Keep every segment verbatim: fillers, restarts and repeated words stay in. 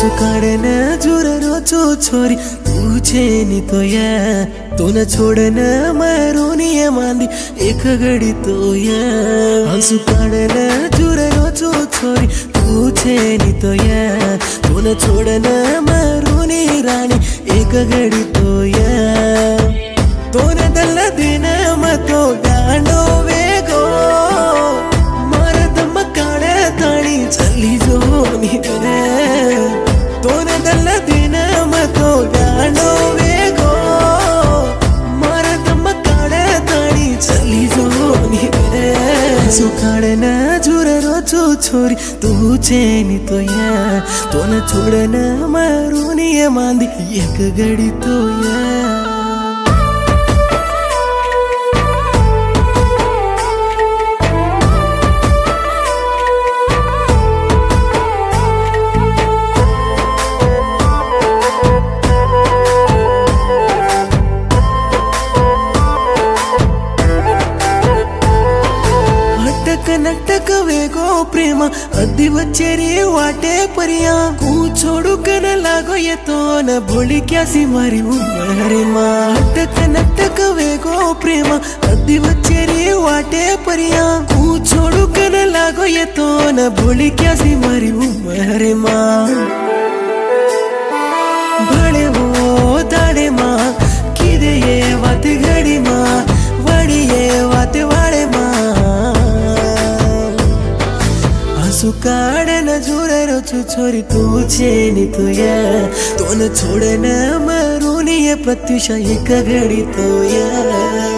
आंसू काढे न जुर रोचो छोरी तुझे नी तो या तो न छोड़ न मरोनी है मांदी एक घड़ी तो या आंसू काढे न जुर रोचो छोरी तुझे नी तो या तो न छोड़ न मरोनी रानी एक घड़ी तो या तो न दल दिन मतो गांडो वेगो मरदम काढे ताणी चली जो नी रे तो न दल दिन मतो गांडो वेगो मरदम काढे ताणी चली जो नी रे आंसू काढे न जुर रोचो छोरी तुझे नी तो या तो न छोड़ न मरोनी है मांदी एक घड़ी तो या नटक वेगो प्रेम अद्दी बच्चेरी वाटे परिया कू छोड़ू कन लागो ये तो न भोली क्या सी मारी उमरे माँ नटक नटक वेगो प्रेम अद्दी बच्चेरी वाटे परिया कू छोड़ू कन लागो ये तो न भोली क्या सी मारी उमरे माँ बड़े वो दाड़े माँ किदे ये वात घड़ी माँ वड़ी ये वात वाड़े माँ आंसू काढे न जुरे रोचो छोरी तुझे नी तो या तो न छोड़े न मरोनी है प्रत्युषा एक घड़ी तो या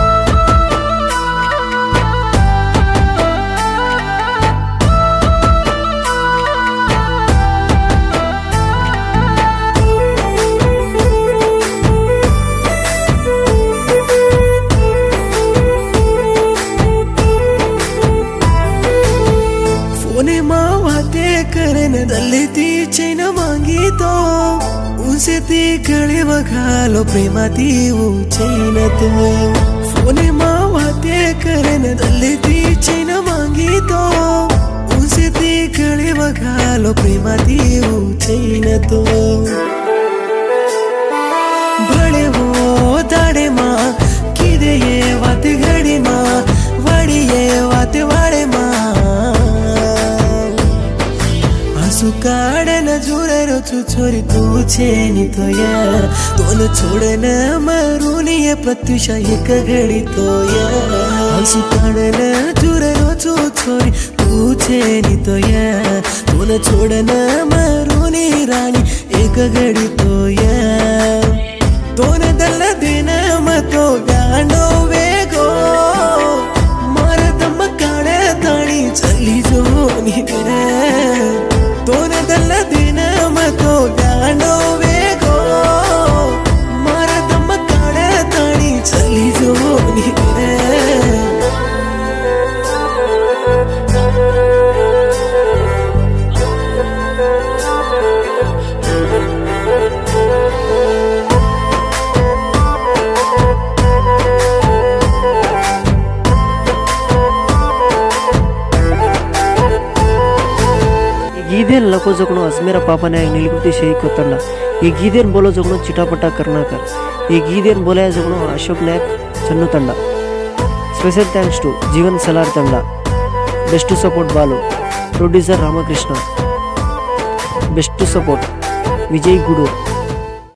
दल्ली ती चैन मांगी तो उनसे ती गळे बघालो प्रेमा ती चैन तो फोने माँ बातें करन दल्ली ती चैन मांगी तो उनसे ती गळे बघालो प्रेमा ती चैन तो बड़े वो दाड़े माँ किदे ये वात घड़ी माँ वड़ी ये वात वाड़े माँ आंसू काढे न जुरे रोचो छोरी तुझे नी तो या तो न छोड़े न मरोनी है प्रत्युषा एक घड़ी तो या आंसू काढे न जुरे रोचो छोरी तुझे नी तो या तो न छोड़े न मरोनी रानी एक घड़ी तो या तो न दल दिन मतो गांडो वेगो मरदम काढे ताणी चली जो नी रे तो न दल दिन मतो गांडो वेगो मरदम काढे ताणी चली जो नी रे गीदेन लको जगनो अजमेरा पापने नीलकुटी शेख कोतंडा ये गीदेन बोलो जगनो चिटापटा कर्नाकर ये गीदेन बोले जगनो Ashok Nayak Channu Tanda special thanks to Jeevan Salar Tanda best to support Balu producer Ramakrishna best to support Vijay Guddu.